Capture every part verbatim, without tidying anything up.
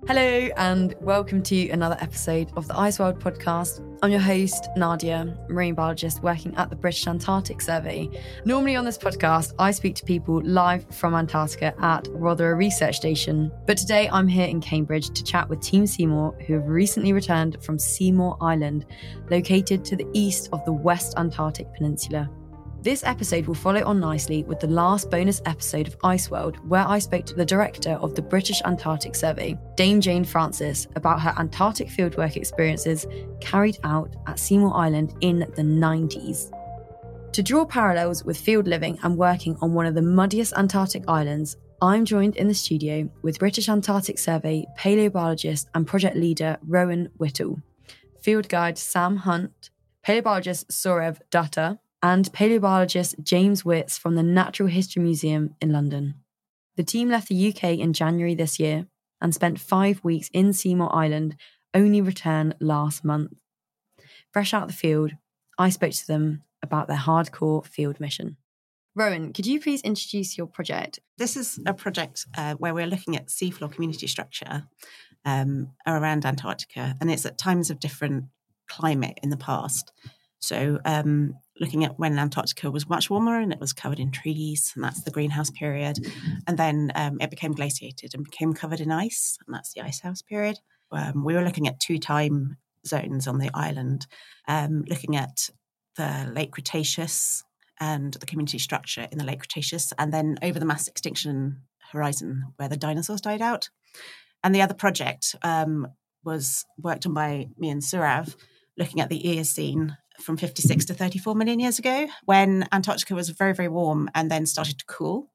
Hello and welcome to another episode of the Ice World podcast. I'm your host, Nadia, marine biologist working at the British Antarctic Survey. Normally on this podcast, I speak to people live from Antarctica at Rothera Research Station. But today I'm here in Cambridge to chat with Team Seymour, who have recently returned from Seymour Island, located to the east of the West Antarctic Peninsula. This episode will follow on nicely with the last bonus episode of Ice World, where I spoke to the director of the British Antarctic Survey, Dame Jane Francis, about her Antarctic fieldwork experiences carried out at Seymour Island in the nineties. To draw parallels with field living and working on one of the muddiest Antarctic islands, I'm joined in the studio with British Antarctic Survey paleobiologist and project leader Rowan Whittle, field guide Sam Hunt, paleobiologist Saurav Dutta, and paleobiologist James Witts from the Natural History Museum in London. The team left the U K in January this year and spent five weeks in Seymour Island, only returned last month. Fresh out of the field, I spoke to them about their hardcore field mission. Rowan, could you please introduce your project? This is a project uh, where we're looking at seafloor community structure um, around Antarctica, and it's at times of different climate in the past. So um, looking at when Antarctica was much warmer and it was covered in trees, and that's the greenhouse period. And then um, it became glaciated and became covered in ice, and that's the icehouse period. Um, we were looking at two time zones on the island, um, looking at the late Cretaceous and the community structure in the late Cretaceous, and then over the mass extinction horizon where the dinosaurs died out. And the other project um, was worked on by me and Saurav, looking at the Eocene from fifty-six to thirty-four million years ago, when Antarctica was very, very warm and then started to cool.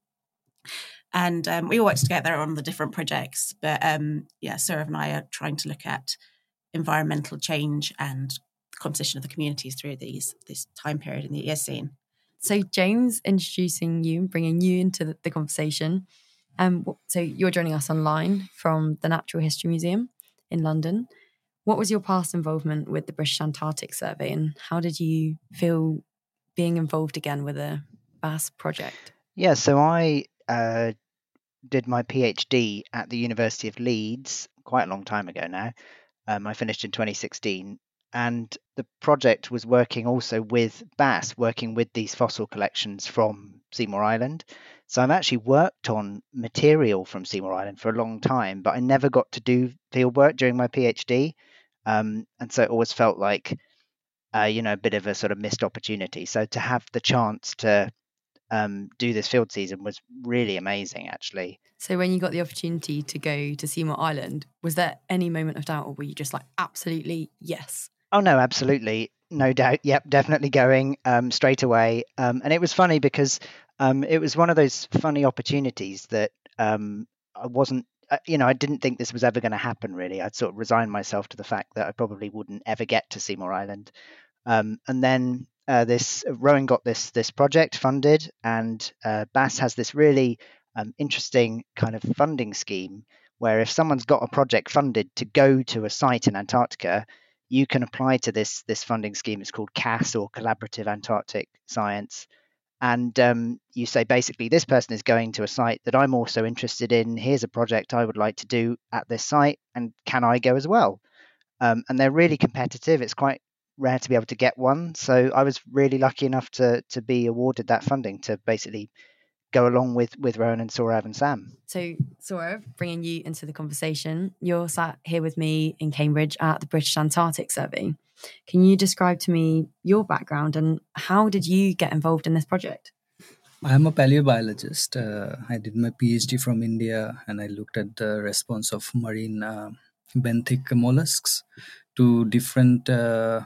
And um, we all worked together on the different projects. But um, yeah, Saurav and I are trying to look at environmental change and the composition of the communities through these this time period in the Eocene. So James, introducing you, bringing you into the, the conversation. Um, so you're joining us online from the Natural History Museum in London. What was your past involvement with the British Antarctic Survey, and how did you feel being involved again with a vast project? Yeah, so I uh, did my PhD at the University of Leeds quite a long time ago now. Um, I finished in twenty sixteen, and the project was working also with B A S, working with these fossil collections from Seymour Island. So I've actually worked on material from Seymour Island for a long time, but I never got to do field work during my PhD. Um, and so it always felt like, uh, you know, a bit of a sort of missed opportunity. So to have the chance to um, do this field season was really amazing, actually. So when you got the opportunity to go to Seymour Island, was there any moment of doubt, or were you just like, absolutely, yes? Oh, no, absolutely. No doubt. Yep, definitely going um, straight away. Um, and it was funny because um, it was one of those funny opportunities that um, I wasn't, uh, you know, I didn't think this was ever going to happen, really. I'd sort of resigned myself to the fact that I probably wouldn't ever get to Seymour Island. Um, and then uh, this Rowan got this this project funded, and uh, B A S has this really um, interesting kind of funding scheme where if someone's got a project funded to go to a site in Antarctica, you can apply to this this funding scheme. It's called C A S, or Collaborative Antarctic Science. And um, you say, basically, this person is going to a site that I'm also interested in. Here's a project I would like to do at this site, and can I go as well? Um, and they're really competitive. It's quite rare to be able to get one. So I was really lucky enough to to be awarded that funding to basically go along with, with Rowan and Saurav and Sam. So Saurav, bringing you into the conversation, you're sat here with me in Cambridge at the British Antarctic Survey. Can you describe to me your background and how did you get involved in this project? I'm a paleobiologist. Uh, I did my PhD from India, and I looked at the response of marine uh, benthic mollusks to different uh,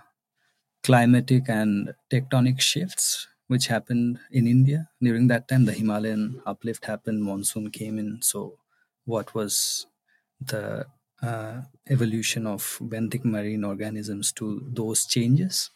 climatic and tectonic shifts which happened in India. During that time, the Himalayan uplift happened, monsoon came in. So what was the uh, evolution of benthic marine organisms to those changes?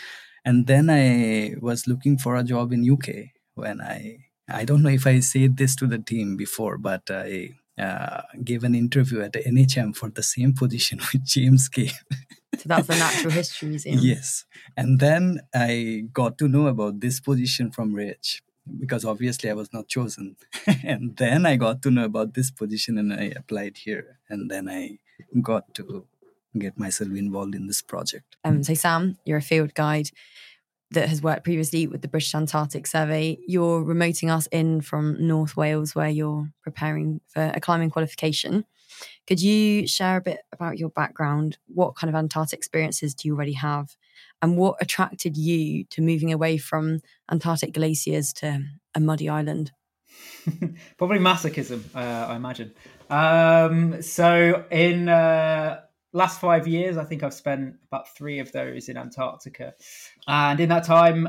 And then I was looking for a job in U K when I, I don't know if I said this to the team before, but I uh, gave an interview at N H M for the same position which James gave. So that's the Natural History Museum. Yes. And then I got to know about this position from Rich. because obviously I was not chosen. And then I got to know about this position and I applied here. And then I got to get myself involved in this project. Um, so Sam, you're a field guide that has worked previously with the British Antarctic Survey. You're remoting us in from North Wales, where you're preparing for a climbing qualification. Could you share a bit about your background? What kind of Antarctic experiences do you already have? And what attracted you to moving away from Antarctic glaciers to a muddy island? Probably masochism, uh, I imagine. Um, so in uh, last five years, I think I've spent about three of those in Antarctica. And in that time,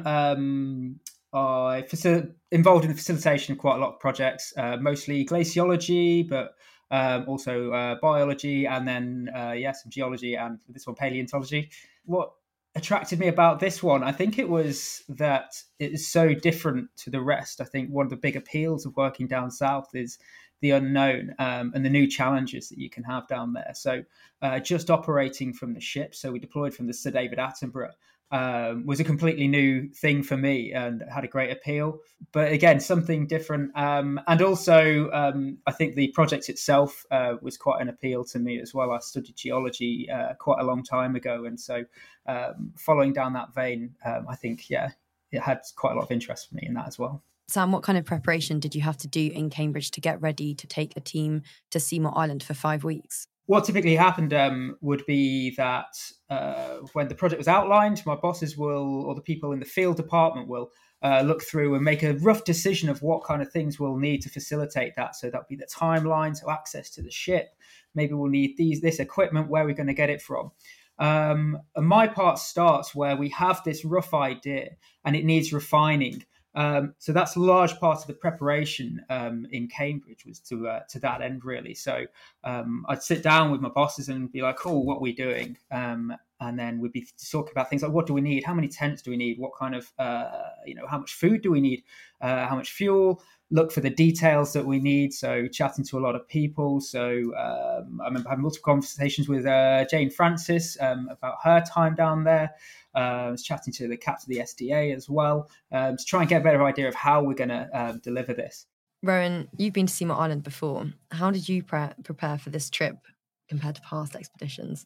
um, I facil- involved in the facilitation of quite a lot of projects, uh, mostly glaciology, but um, also uh, biology, and then, uh, yeah, some geology, and this one, paleontology. What attracted me about this one, I think it was that it is so different to the rest. I think one of the big appeals of working down south is the unknown um, and the new challenges that you can have down there. So uh, just operating from the ship, so we deployed from the Sir David Attenborough, um, was a completely new thing for me and had a great appeal. But again, something different. Um, and also, um, I think the project itself uh, was quite an appeal to me as well. I studied geology uh, quite a long time ago. And so um, following down that vein, um, I think, yeah, it had quite a lot of interest for me in that as well. Sam, what kind of preparation did you have to do in Cambridge to get ready to take a team to Seymour Island for five weeks? What typically happened um, would be that uh, when the project was outlined, my bosses will, or the people in the field department will uh, look through and make a rough decision of what kind of things we'll need to facilitate that. So that'll be the timeline, so access to the ship. Maybe we'll need these this equipment, where we're going to get it from. Um, and my part starts where we have this rough idea and it needs refining. Um, so that's a large part of the preparation um, in Cambridge was to uh, to that end, really. So um, I'd sit down with my bosses and be like, cool, what are we doing? Um, and then we'd be talking about things like, what do we need? How many tents do we need? What kind of, uh, you know, how much food do we need? Uh, how much fuel? Look for the details that we need. So chatting to a lot of people. So um, I remember having multiple conversations with uh, Jane Francis um, about her time down there. Uh, I was chatting to the captain of the S D A as well um, to try and get a better idea of how we're going to um, deliver this. Rowan, you've been to Seymour Island before. How did you pre- prepare for this trip compared to past expeditions?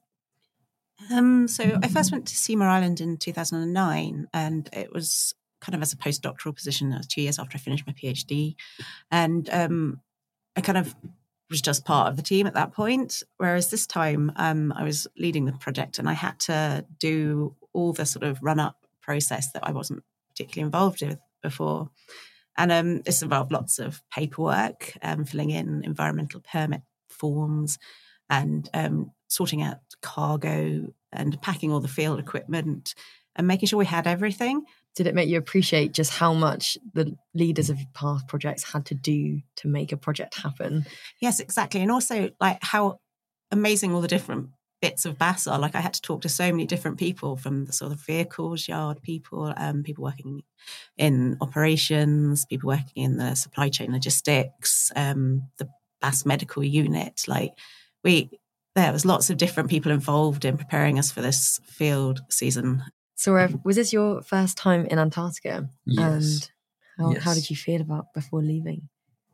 Um, so I first went to Seymour Island in two thousand nine, and it was kind of as a postdoctoral position. It was two years after I finished my PhD. And um, I kind of was just part of the team at that point. Whereas this time um, I was leading the project and I had to do all the sort of run-up process that I wasn't particularly involved with before. And um, this involved lots of paperwork, um, filling in environmental permit forms and um, sorting out cargo and packing all the field equipment and making sure we had everything. Did it make you appreciate just how much the leaders of past projects had to do to make a project happen? Yes, exactly. And also like how amazing all the different bits of B A S are. Like I had to talk to so many different people, from the sort of vehicles yard people, um, people working in operations, people working in the supply chain logistics, um, the B A S medical unit. Like we, there was lots of different people involved in preparing us for this field season. So uh, was this your first time in Antarctica? Yes. And how, yes. how did you feel about before leaving?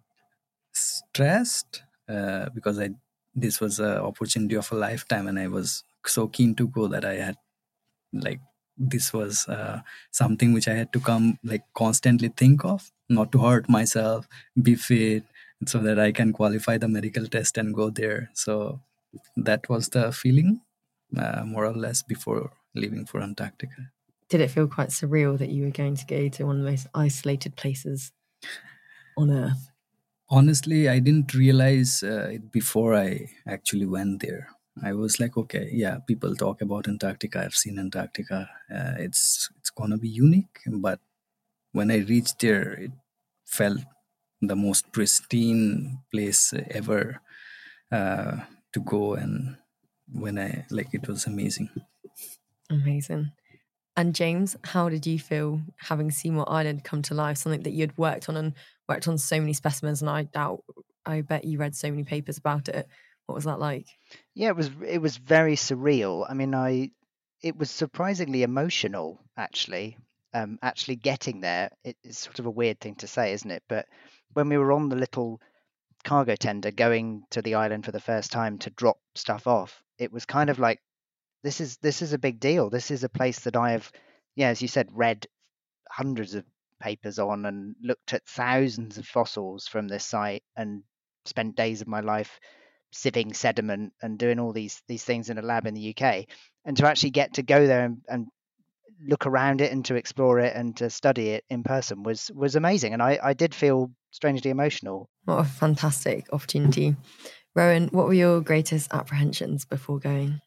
Stressed uh, because I this was an opportunity of a lifetime and I was so keen to go that I had like this was uh, something which I had to come like constantly think of, not to hurt myself, be fit so that I can qualify the medical test and go there. So that was the feeling uh, more or less before leaving for Antarctica. Did it feel quite surreal that you were going to go to one of the most isolated places on Earth? Honestly, I didn't realize uh, it before I actually went there. I was like, okay, yeah, people talk about Antarctica. I've seen Antarctica. Uh, it's it's gonna be unique. But when I reached there, it felt the most pristine place ever uh, to go. And when I like, it was amazing. Amazing. And James, how did you feel having Seymour Island come to life? Something that you'd worked on and worked on so many specimens, and I doubt, I bet you read so many papers about it. What was that like? Yeah, it was it was very surreal. I mean, I it was surprisingly emotional, actually. um, actually getting there, it, it's sort of a weird thing to say, isn't it? But when we were on the little cargo tender going to the island for the first time to drop stuff off, it was kind of like, this is this is a big deal. This is a place that I have, yeah, as you said, read hundreds of papers on and looked at thousands of fossils from this site and spent days of my life sieving sediment and doing all these these things in a lab in the U K. And to actually get to go there and, and look around it and to explore it and to study it in person was was amazing. And I, I did feel strangely emotional. What a fantastic opportunity. Rowan, what were your greatest apprehensions before going?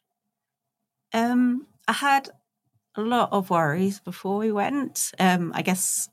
Um, I had a lot of worries before we went. Um, I guess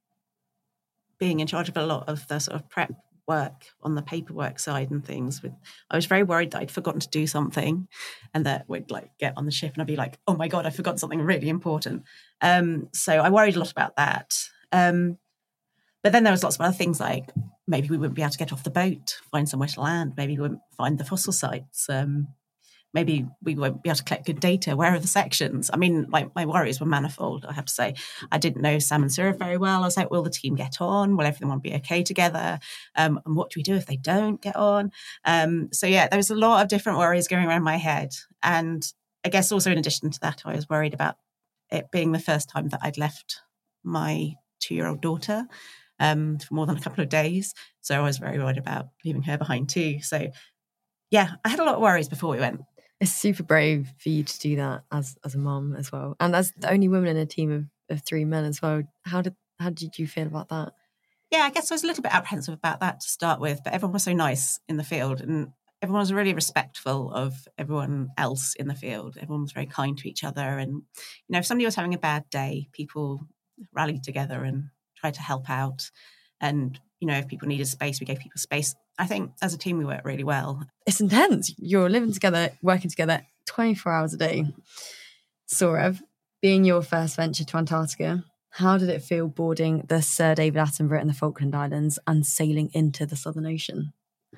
being in charge of a lot of the sort of prep work on the paperwork side and things, with I was very worried that I'd forgotten to do something and that we'd like get on the ship and I'd be like, oh my God, I forgot something really important. Um, so I worried a lot about that. Um, but then there was lots of other things, like maybe we wouldn't be able to get off the boat, find somewhere to land, maybe we wouldn't find the fossil sites. Um, Maybe we won't be able to collect good data. Where are the sections? I mean, like my worries were manifold, I have to say. I didn't know Sam and Sarah very well. I was like, will the team get on? Will everyone be okay together? Um, and what do we do if they don't get on? Um, so yeah, there was a lot of different worries going around my head. And I guess also in addition to that, I was worried about it being the first time that I'd left my two-year-old daughter um, for more than a couple of days. So I was very worried about leaving her behind too. So yeah, I had a lot of worries before we went. It's super brave for you to do that as as a mum as well, and as the only woman in a team of, of three men as well. How did how did you feel about that? Yeah, I guess I was a little bit apprehensive about that to start with, but everyone was so nice in the field and everyone was really respectful of everyone else in the field. Everyone was very kind to each other, and you know, if somebody was having a bad day, people rallied together and tried to help out. And you know, if people needed space, we gave people space. I think as a team we worked really well. It's intense. You're living together, working together twenty-four hours a day. Sourav, being your first venture to Antarctica, how did it feel boarding the Sir David Attenborough in the Falkland Islands and sailing into the Southern Ocean?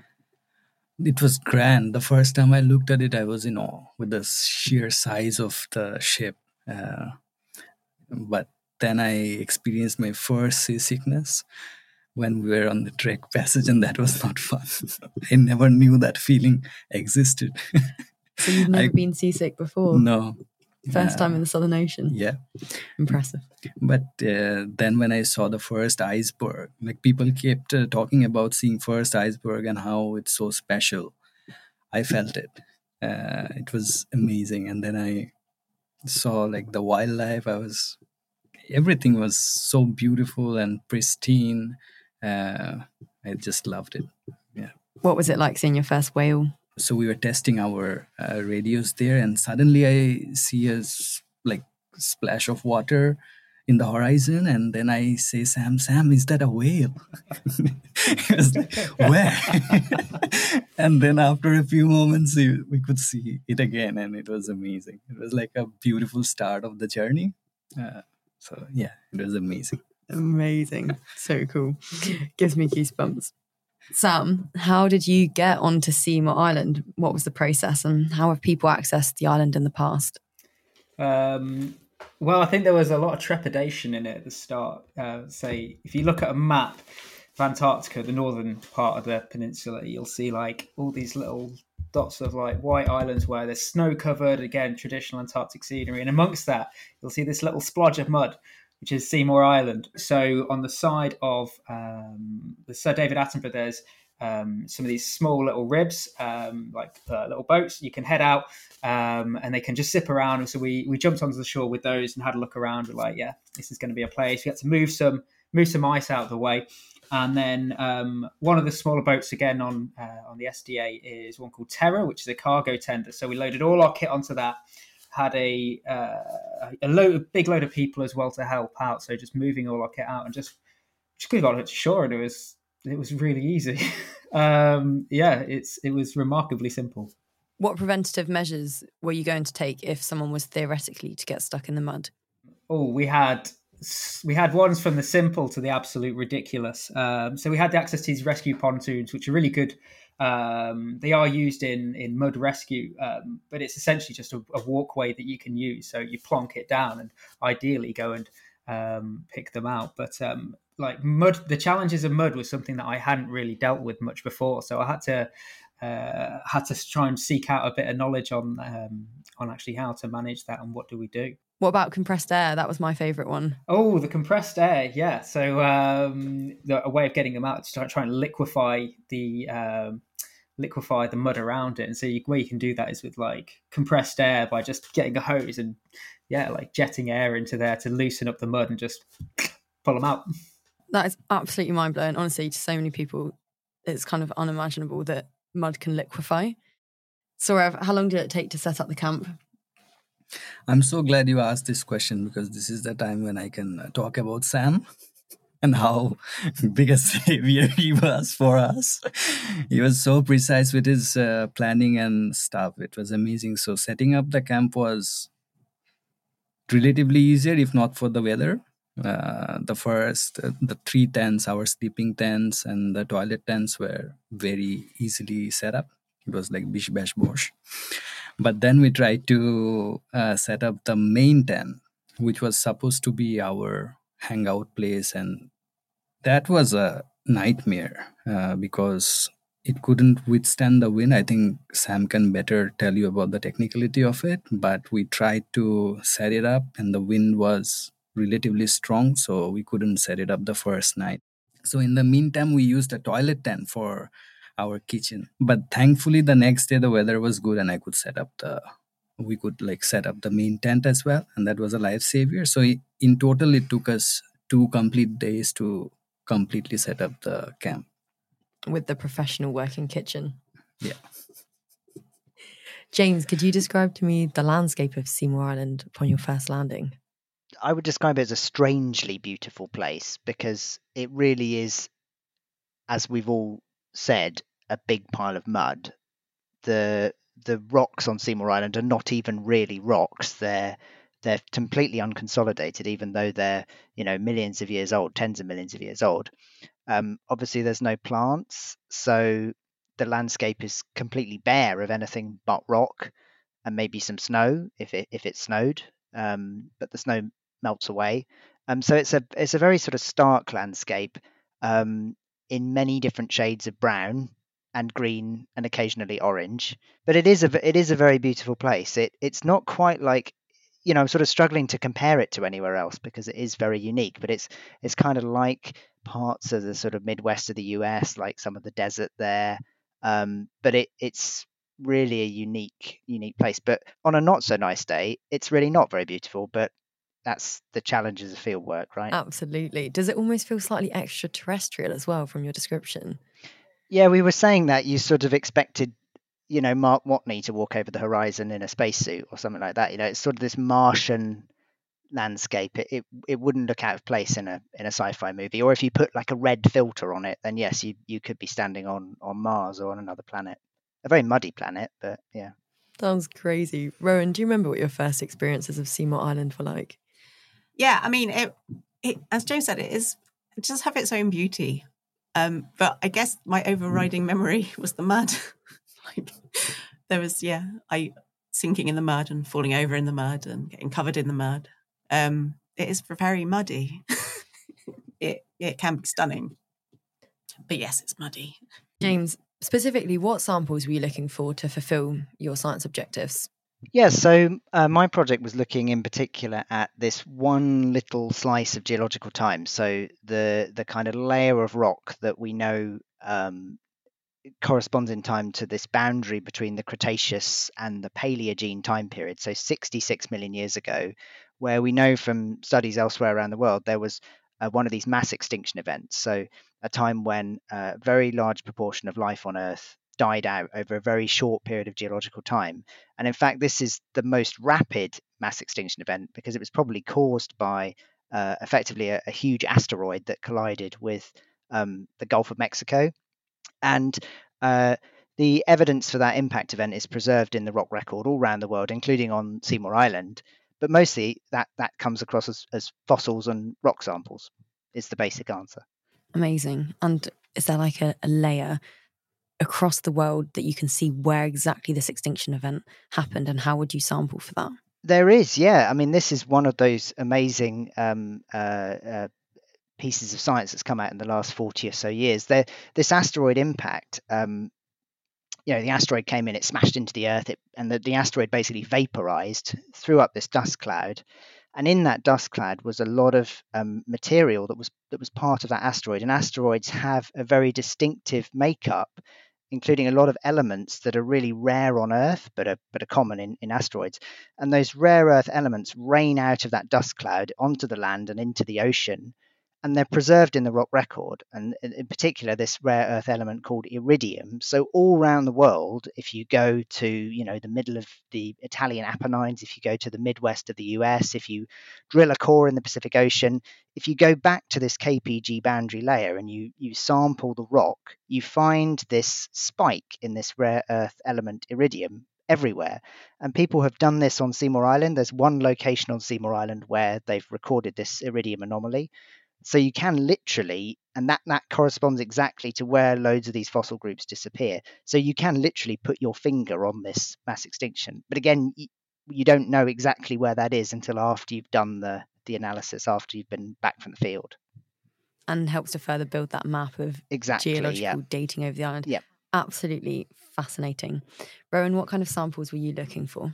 It was grand. The first time I looked at it, I was in awe with the sheer size of the ship. Uh, but then I experienced my first seasickness when we were on the Drake Passage, and that was not fun. I never knew that feeling existed. So you've never I, been seasick before? No. First uh, time in the Southern Ocean? Yeah. Impressive. But uh, then when I saw the first iceberg, like people kept uh, talking about seeing first iceberg and how it's so special. I felt it. Uh, it was amazing. And then I saw like the wildlife. I was, everything was so beautiful and pristine. Uh, I just loved it. Yeah. What was it like seeing your first whale? So we were testing our uh, radios there, and suddenly I see a like splash of water in the horizon, and then I say, "Sam, Sam, is that a whale?" He was like, "Where?" And then after a few moments, we could see it again, and it was amazing. It was like a beautiful start of the journey. Uh, so yeah, it was amazing. Amazing. So cool. Gives me goosebumps. Sam, how did you get onto Seymour Island? What was the process and how have people accessed the island in the past? Um, well, I think there was a lot of trepidation in it at the start. Uh, say, if you look at a map of Antarctica, the northern part of the peninsula, you'll see like all these little dots of like white islands where there's snow covered, again, traditional Antarctic scenery. And amongst that, you'll see this little splodge of mud, which is Seymour Island. So on the side of um, the Sir David Attenborough, there's um, some of these small little ribs, um, like uh, little boats. You can head out um, and they can just zip around. And so we we jumped onto the shore with those and had a look around. We're like, yeah, this is going to be a place. We had to move some move some ice out of the way. And then um, one of the smaller boats again on uh, on the S D A is one called Terror, which is a cargo tender. So we loaded all our kit onto that. Had a uh, a load, a big load of people as well to help out. So just moving all our kit out and just just got it to shore, and it was it was really easy. um, yeah, it's it was remarkably simple. What preventative measures were you going to take if someone was theoretically to get stuck in the mud? Oh, we had we had ones from the simple to the absolute ridiculous. Um, so we had the access to these rescue pontoons, which are really good. Um, they are used in, in mud rescue, um, but it's essentially just a, a walkway that you can use. So you plonk it down and ideally go and um, pick them out. But um, like mud, the challenges of mud was something that I hadn't really dealt with much before, so I had to uh, had to try and seek out a bit of knowledge on um, on actually how to manage that and what do we do. What about compressed air? That was my favourite one. Oh, the compressed air, yeah. So um, the, a way of getting them out is to try and liquefy the um, liquefy the mud around it. And so you, way you can do that is with like compressed air by just getting a hose and yeah, like jetting air into there to loosen up the mud and just pull them out. That is absolutely mind blowing. Honestly, to so many people, it's kind of unimaginable that mud can liquefy. Saurav, how long did it take to set up the camp? I'm so glad you asked this question, because this is the time when I can talk about Sam and how big a savior he was for us. He was so precise with his uh, planning and stuff. It was amazing. So setting up the camp was relatively easier, if not for the weather. Uh, the first, uh, the three tents, our sleeping tents and the toilet tents were very easily set up. It was like bish bash bosh. But then we tried to uh, set up the main tent, which was supposed to be our hangout place. And that was a nightmare uh, because it couldn't withstand the wind. I think Sam can better tell you about the technicality of it. But we tried to set it up and the wind was relatively strong, so we couldn't set it up the first night. So in the meantime, we used a toilet tent for our kitchen. But thankfully, the next day the weather was good and I could set up the, we could like set up the main tent as well. And that was a lifesaver. So in total, it took us two complete days to completely set up the camp. With the professional working kitchen. Yeah. James, could you describe to me the landscape of Seymour Island upon your first landing? I would describe it as a strangely beautiful place because it really is, as we've all said, a big pile of mud. The the rocks on Seymour Island are not even really rocks. They're they're completely unconsolidated, even though they're, you know, millions of years old, tens of millions of years old. Um, obviously, there's no plants, so the landscape is completely bare of anything but rock and maybe some snow if it if it snowed. Um, but the snow melts away. Um, so it's a it's a very sort of stark landscape um, in many different shades of brown and green and occasionally orange. But it is a it is a very beautiful place. It it's not quite like, you know, I'm sort of struggling to compare it to anywhere else because it is very unique. But it's it's kind of like parts of the sort of Midwest of the U S, like some of the desert there. Um, but it it's really a unique unique place. But on a not so nice day, it's really not very beautiful. But that's the challenges of field work, right? Absolutely. Does it almost feel slightly extraterrestrial as well from your description? Yeah, we were saying that you sort of expected, you know, Mark Watney to walk over the horizon in a spacesuit or something like that. You know, it's sort of this Martian landscape. It, it it wouldn't look out of place in a in a sci-fi movie. Or if you put like a red filter on it, then yes, you you could be standing on on Mars or on another planet. A very muddy planet, but yeah. Sounds crazy. Rowan, do you remember what your first experiences of Seymour Island were like? Yeah, I mean, it, it as James said, it is it does have its own beauty. Um, but I guess my overriding memory was the mud. Like there was, yeah, I sinking in the mud and falling over in the mud and getting covered in the mud. Um, it is very muddy. it it can be stunning, but yes, it's muddy. James, specifically, what samples were you looking for to fulfil your science objectives? Yeah, so uh, my project was looking in particular at this one little slice of geological time. So the the kind of layer of rock that we know um, corresponds in time to this boundary between the Cretaceous and the Paleogene time period. So sixty-six million years ago, where we know from studies elsewhere around the world, there was uh, one of these mass extinction events. So a time when a very large proportion of life on Earth died out over a very short period of geological time. And in fact, this is the most rapid mass extinction event because it was probably caused by uh, effectively a, a huge asteroid that collided with um, the Gulf of Mexico. And uh, the evidence for that impact event is preserved in the rock record all around the world, including on Seymour Island. But mostly that, that comes across as, as fossils and rock samples is the basic answer. Amazing. And is there like a, a layer across the world that you can see where exactly this extinction event happened, and how would you sample for that? There is, yeah. I mean, this is one of those amazing um, uh, uh, pieces of science that's come out in the last forty or so years. There, this asteroid impact, um, you know, the asteroid came in, it smashed into the Earth, it, and the, the asteroid basically vaporized, threw up this dust cloud. And in that dust cloud was a lot of um, material that was that was part of that asteroid. And asteroids have a very distinctive makeup, including a lot of elements that are really rare on Earth, but are but are common in, in asteroids. And those rare Earth elements rain out of that dust cloud onto the land and into the ocean. And they're preserved in the rock record, and in particular this rare earth element called iridium. So all around the world, if you go to, you know, the middle of the Italian Apennines, if you go to the Midwest of the U S, if you drill a core in the Pacific Ocean, if you go back to this K P G boundary layer and you you sample the rock, you find this spike in this rare earth element iridium everywhere. And people have done this on Seymour Island. There's one location on Seymour Island where they've recorded this iridium anomaly. So you can literally, and that, that corresponds exactly to where loads of these fossil groups disappear. So you can literally put your finger on this mass extinction. But again, you, you don't know exactly where that is until after you've done the, the analysis, after you've been back from the field. And helps to further build that map of exactly, geological yeah. dating over the island. Yeah. Absolutely fascinating. Rowan, what kind of samples were you looking for?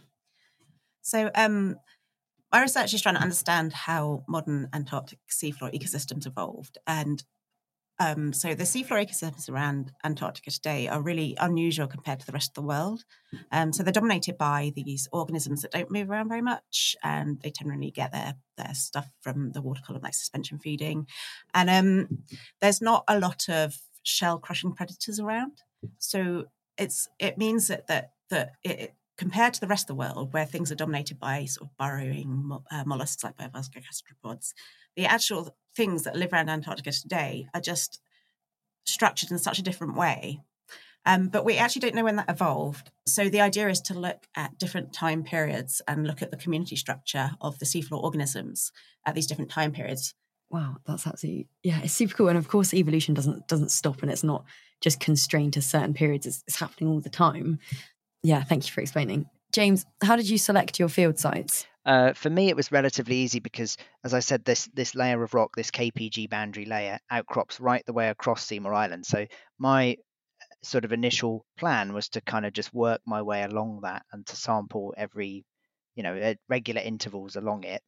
So, um, my research is trying to understand how modern Antarctic seafloor ecosystems evolved. And um, so the seafloor ecosystems around Antarctica today are really unusual compared to the rest of the world. Um, so they're dominated by these organisms that don't move around very much, and they generally get their, their stuff from the water column, like suspension feeding. And um, there's not a lot of shell-crushing predators around. So it's it means that, that, that it, compared to the rest of the world, where things are dominated by sort of burrowing uh, mollusks like bivalves, gastropods, the actual things that live around Antarctica today are just structured in such a different way. Um, but we actually don't know when that evolved. So the idea is to look at different time periods and look at the community structure of the seafloor organisms at these different time periods. Wow, that's absolutely, yeah, it's super cool. And of course, evolution doesn't doesn't stop, and it's not just constrained to certain periods. It's, it's happening all the time. Yeah, thank you for explaining. James, how did you select your field sites? Uh, for me, it was relatively easy because, as I said, this this layer of rock, this K P G boundary layer, outcrops right the way across Seymour Island. So my sort of initial plan was to kind of just work my way along that and to sample every, you know, at regular intervals along it,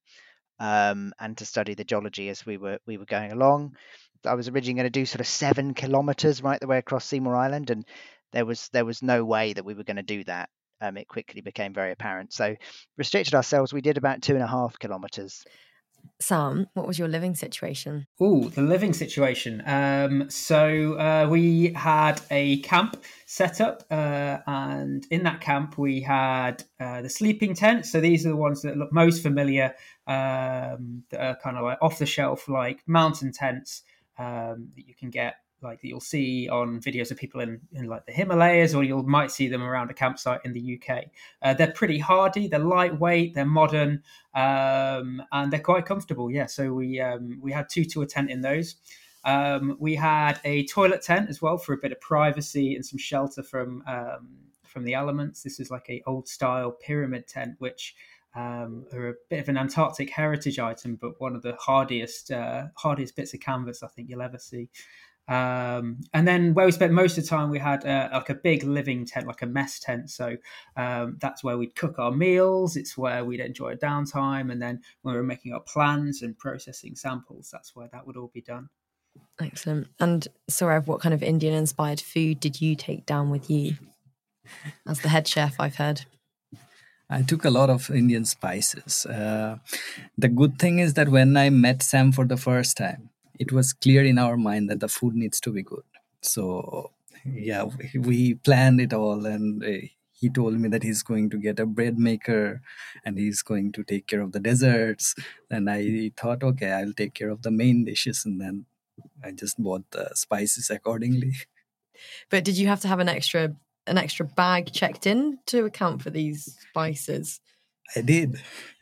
um, and to study the geology as we were we were going along. I was originally going to do sort of seven kilometers right the way across Seymour Island, and there was there was no way that we were going to do that. Um, it quickly became very apparent. So restricted ourselves. We did about two and a half kilometers. Sam, what was your living situation? Oh, the living situation. Um, so uh, we had a camp set up, uh, and in that camp we had uh, the sleeping tent. So these are the ones that look most familiar, um, that are kind of like off the shelf, like mountain tents um, that you can get, like that you'll see on videos of people in, in like the Himalayas, or you might see them around a campsite in the U K. Uh, they're pretty hardy, they're lightweight, they're modern, um, and they're quite comfortable. Yeah, so we um, we had two to a tent in those. Um, we had a toilet tent as well for a bit of privacy and some shelter from um, from the elements. This is like a old style pyramid tent, which Um, are a bit of an Antarctic heritage item, but one of the hardiest uh, hardiest bits of canvas I think you'll ever see. Um, and then where we spent most of the time, we had uh, like a big living tent, like a mess tent. So um, that's where we'd cook our meals. It's where we'd enjoy a downtime. And then when we were making our plans and processing samples, that's where that would all be done. Excellent. And Saurav, what kind of Indian-inspired food did you take down with you? As the head chef, I've heard. I took a lot of Indian spices. Uh, the good thing is that when I met Sam for the first time, it was clear in our mind that the food needs to be good. So, yeah, we planned it all, and uh, he told me that he's going to get a bread maker and he's going to take care of the desserts. And I thought, okay, I'll take care of the main dishes, and then I just bought the spices accordingly. But did you have to have an extra an extra bag checked in to account for these spices? I did.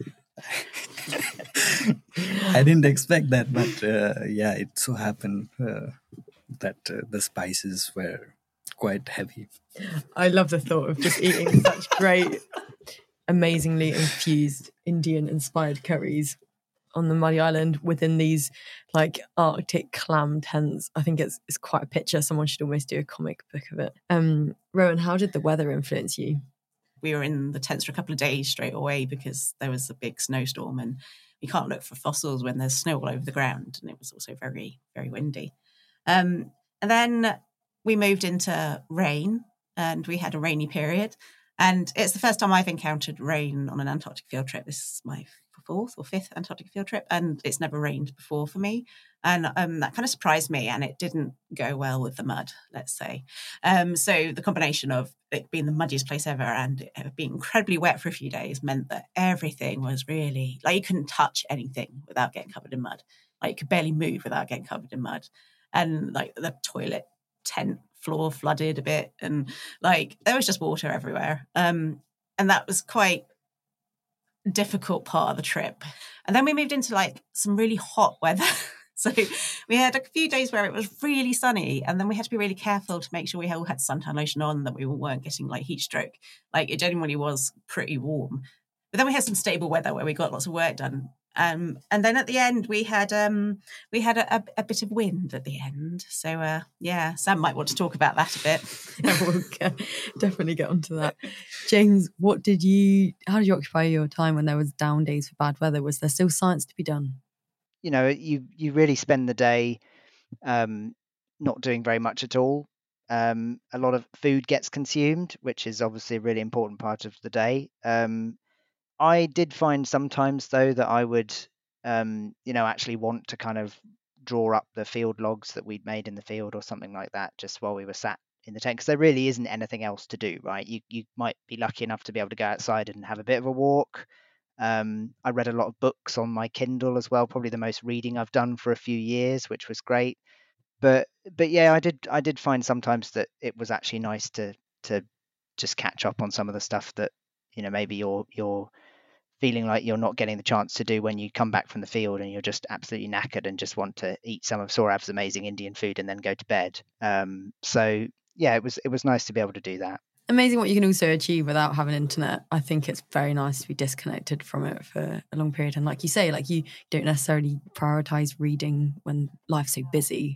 I didn't expect that, but uh, yeah, it so happened uh, that uh, the spices were quite heavy. I love the thought of just eating such great amazingly infused Indian-inspired curries on the muddy island within these like Arctic clam tents. I think it's it's quite a picture. Someone should almost do a comic book of it. Um, Rowan, how did the weather influence you? We were in the tents for a couple of days straight away because there was a big snowstorm and you can't look for fossils when there's snow all over the ground. And it was also very, very windy. Um, and then we moved into rain and we had a rainy period. And it's the first time I've encountered rain on an Antarctic field trip. This is my fourth or fifth Antarctic field trip, and it's never rained before for me. And um, that kind of surprised me, and it didn't go well with the mud, let's say. Um, so the combination of it being the muddiest place ever and it being incredibly wet for a few days meant that everything was really, like you couldn't touch anything without getting covered in mud. Like you could barely move without getting covered in mud. And like the toilet tent floor flooded a bit, and like there was just water everywhere. Um, and that was quite difficult part of the trip. And then we moved into like some really hot weather. So we had a few days where it was really sunny, and then we had to be really careful to make sure we all had suntan lotion on, that we weren't getting like heat stroke. Like it genuinely was pretty warm. But then we had some stable weather where we got lots of work done. Um, and then at the end we had um, we had a, a, a bit of wind at the end. So uh, yeah, Sam might want to talk about that a bit. Yeah, we'll get, definitely get onto that. James, what did you? How did you occupy your time when there was down days for bad weather? Was there still science to be done? You know, you you really spend the day um, not doing very much at all. Um, a lot of food gets consumed, which is obviously a really important part of the day. Um, I did find sometimes, though, that I would, um, you know, actually want to kind of draw up the field logs that we'd made in the field or something like that, just while we were sat in the tent, because there really isn't anything else to do, right? You you might be lucky enough to be able to go outside and have a bit of a walk. Um, I read a lot of books on my Kindle as well, probably the most reading I've done for a few years, which was great. But but yeah, I did I did find sometimes that it was actually nice to to just catch up on some of the stuff that, you know, maybe you're you're feeling like you're not getting the chance to do when you come back from the field and you're just absolutely knackered and just want to eat some of Saurabh's amazing Indian food and then go to bed. Um, so yeah, it was it was nice to be able to do that. Amazing what you can also achieve without having internet. I think it's very nice to be disconnected from it for a long period. And like you say, like you don't necessarily prioritize reading when life's so busy.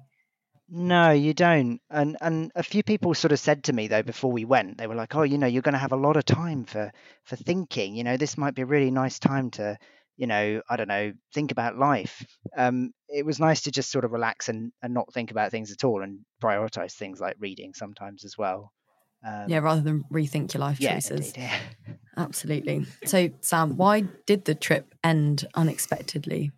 No, you don't. And and a few people sort of said to me though before we went, they were like, "Oh, you know, you're going to have a lot of time for for thinking. You know, this might be a really nice time to, you know, I don't know, think about life." Um, it was nice to just sort of relax and and not think about things at all and prioritize things like reading sometimes as well. Um, yeah, rather than rethink your life yeah, choices. indeed, yeah. Absolutely. So, Sam, why did the trip end unexpectedly?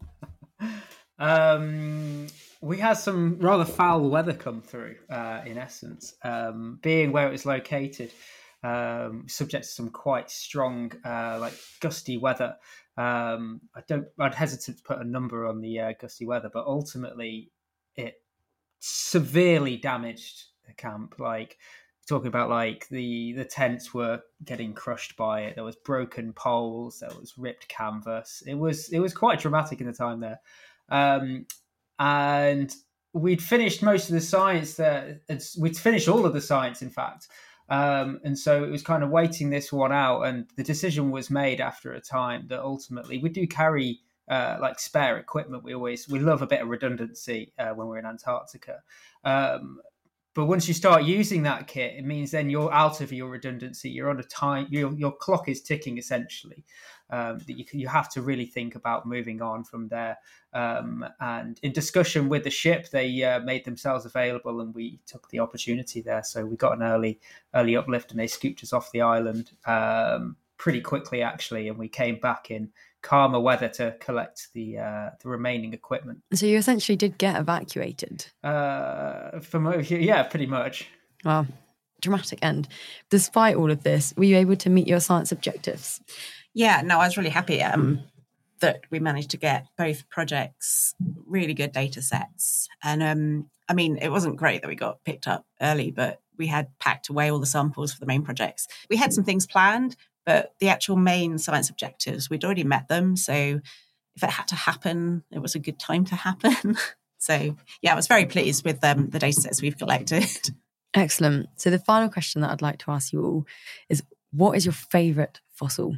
Um, we had some rather foul weather come through, uh, in essence. Um, being where it was located, um, subject to some quite strong, uh, like gusty weather. Um, I don't, I'd hesitate to put a number on the uh, gusty weather, but ultimately it severely damaged the camp. Like, talking about like the the tents were getting crushed by it. There was broken poles. There was ripped canvas. It was it was quite dramatic in the time there, um, and we'd finished most of the science there. It's, we'd finished all of the science, in fact, um, and so it was kind of waiting this one out. And the decision was made after a time that ultimately we do carry uh, like spare equipment. We always we love a bit of redundancy uh, when we're in Antarctica. Um, But once you start using that kit, it means then you're out of your redundancy. You're on a time. Your your clock is ticking essentially. Um, that you you have to really think about moving on from there. Um, and in discussion with the ship, they uh, made themselves available, and we took the opportunity there. So we got an early early uplift, and they scooped us off the island um, pretty quickly actually, and we came back in calmer weather to collect the uh, the remaining equipment. So you essentially did get evacuated? Uh, for most, yeah, pretty much. Wow, dramatic end. Despite all of this, were you able to meet your science objectives? Yeah, no, I was really happy um, that we managed to get both projects really good data sets. And um, I mean, it wasn't great that we got picked up early, but we had packed away all the samples for the main projects. We had some things planned, but the actual main science objectives, we'd already met them. So if it had to happen, it was a good time to happen. So yeah, I was very pleased with um, the data sets we've collected. Excellent. So the final question that I'd like to ask you all is, what is your favourite fossil?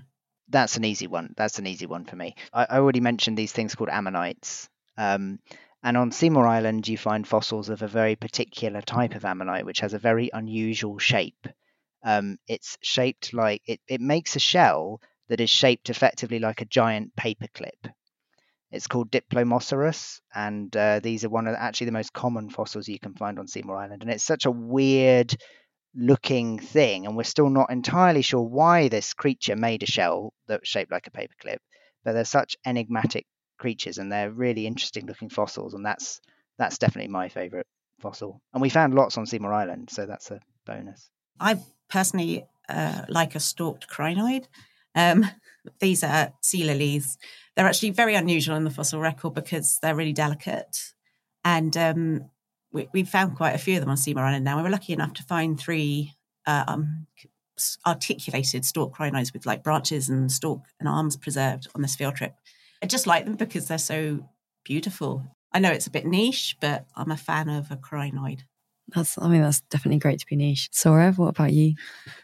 that's an easy one. That's an easy one for me. I, I already mentioned these things called ammonites. Um, and on Seymour Island, you find fossils of a very particular type of ammonite, which has a very unusual shape. Um, it's shaped like it, it makes a shell that is shaped effectively like a giant paperclip. It's called Diplomocerus, and uh, these are one of actually the most common fossils you can find on Seymour Island. And it's such a weird looking thing, and we're still not entirely sure why this creature made a shell that was shaped like a paperclip. But they're such enigmatic creatures, and they're really interesting looking fossils, and that's that's definitely my favourite fossil. And we found lots on Seymour Island, so that's a bonus. I personally uh, like a stalked crinoid. Um, these are sea lilies. They're actually very unusual in the fossil record because they're really delicate. And um, we, we've found quite a few of them on Seymour Island now. We were lucky enough to find three uh, um, articulated stalked crinoids with like branches and stalk and arms preserved on this field trip. I just like them because they're so beautiful. I know it's a bit niche, but I'm a fan of a crinoid. That's, I mean, that's definitely great to be niche. Saurav, what about you?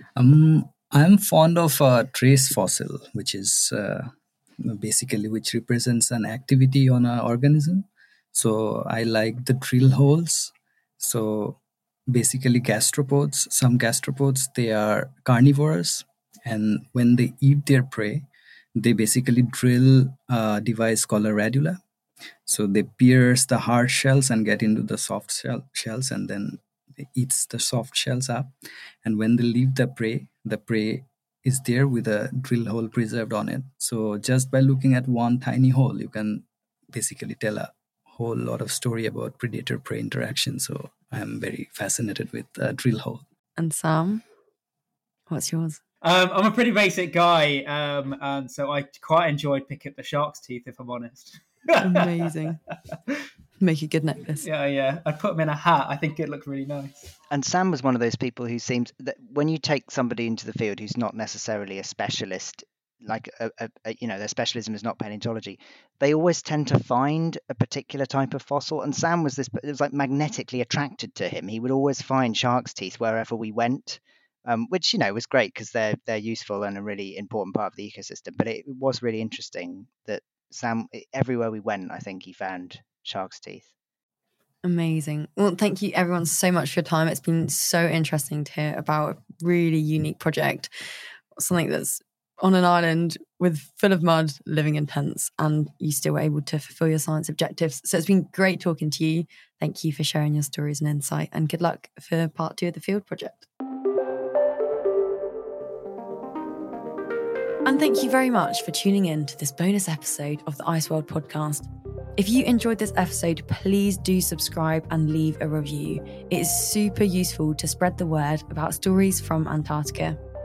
Um, I'm fond of a trace fossil, which is uh, basically which represents an activity on an organism. So I like the drill holes. So basically gastropods, some gastropods, they are carnivorous, and when they eat their prey, they basically drill a device called a radula. So they pierce the hard shells and get into the soft shell, shells, and then it eats the soft shells up. And when they leave the prey, the prey is there with a drill hole preserved on it. So just by looking at one tiny hole, you can basically tell a whole lot of story about predator-prey interaction. So I'm very fascinated with uh, drill hole. And Sam, what's yours? Um, I'm a pretty basic guy, um, and so I quite enjoyed picking up the shark's teeth, if I'm honest. Amazing. Make a good necklace. Yeah, yeah. I'd put them in a hat. I think it looked really nice. And Sam was one of those people who seems that when you take somebody into the field who's not necessarily a specialist, like a, a, a, you know, their specialism is not paleontology, they always tend to find a particular type of fossil. And Sam was this, it was like magnetically attracted to him. He would always find shark's teeth wherever we went. Um, which, you know, was great because they're they're useful and a really important part of the ecosystem. But it was really interesting that Sam, everywhere we went, I think he found shark's teeth. Amazing. Well, thank you everyone so much for your time. It's been so interesting to hear about a really unique project, something that's on an island with full of mud, living in tents, and you still were able to fulfill your science objectives. So it's been great talking to you. Thank you for sharing your stories and insight, and good luck for part two of the field project. And thank you very much for tuning in to this bonus episode of the Ice World podcast. If you enjoyed this episode, please do subscribe and leave a review. It is super useful to spread the word about stories from Antarctica.